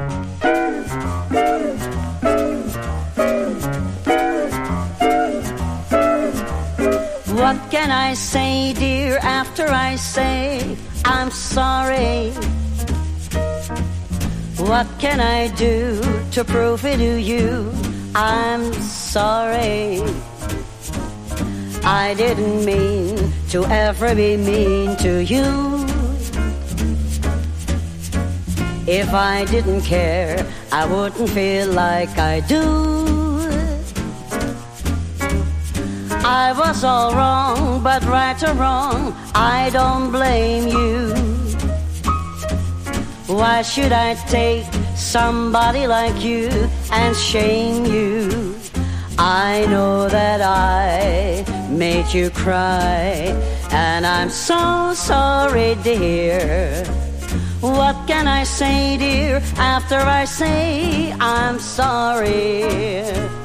What can I say, dear, after I say I'm sorry? What can I do to prove it to you? I'm sorry. I didn't mean to ever be mean to you. If I didn't care, I wouldn't feel like I do. I was all wrong, but right or wrong, I don't blame you. Why should I take somebody like you and shame you? I know that I made you cry, and I'm so sorry, dear. What can I say, dear, after I say I'm sorry?